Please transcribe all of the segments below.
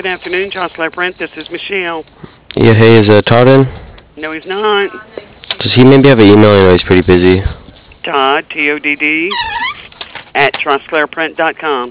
Good afternoon, Trostler Print. This is Michelle. Yeah, hey, is Todd in? No, he's not. Does he maybe have an email? I know he's pretty busy. Todd, Todd, at TrostlerPrint.com.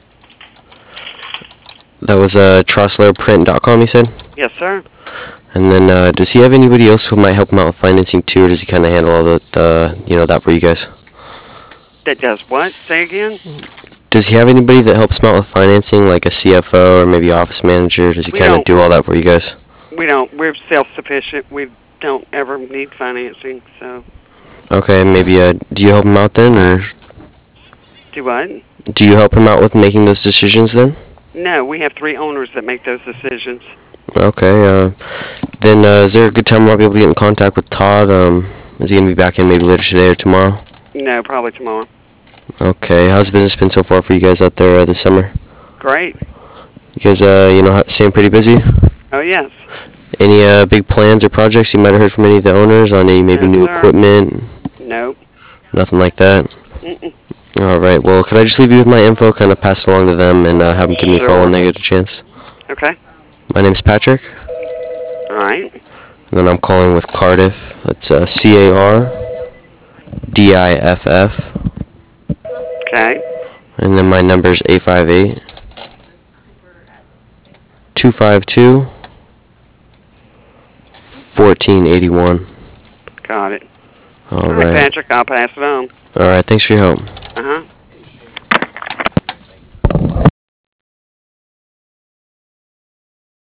That was TrostlerPrint.com, you said? Yes, sir. And then, does he have anybody else who might help him out with financing too, or does he kind of handle all that for you guys? That does what? Say again? Does he have anybody that helps him out with financing, like a CFO or maybe office manager? Does he kind of do all that for you guys? We don't. We're self-sufficient. We don't ever need financing, so. Okay, maybe, do you help him out then, or? Do what? Do you help him out with making those decisions then? No, we have 3 owners that make those decisions. Okay, then, is there a good time I'll be able to get in contact with Todd? Is he going to be back in maybe later today or tomorrow? No, probably tomorrow. Okay, how's business been so far for you guys out there this summer? Great. You guys, staying pretty busy? Oh, yes. Any big plans or projects you might have heard from any of the owners on any maybe new equipment? Nope. Nothing like that? Mm-mm. All right, well, could I just leave you with my info, kind of pass it along to them, and have them give me a call when they get a chance? Okay. My name's Patrick. All right. And then I'm calling with Cardiff. That's CARDIFF. Okay. And then my number's 858-252-1481. Got it. All right, right. Patrick, I'll pass it on. All right, thanks for your help.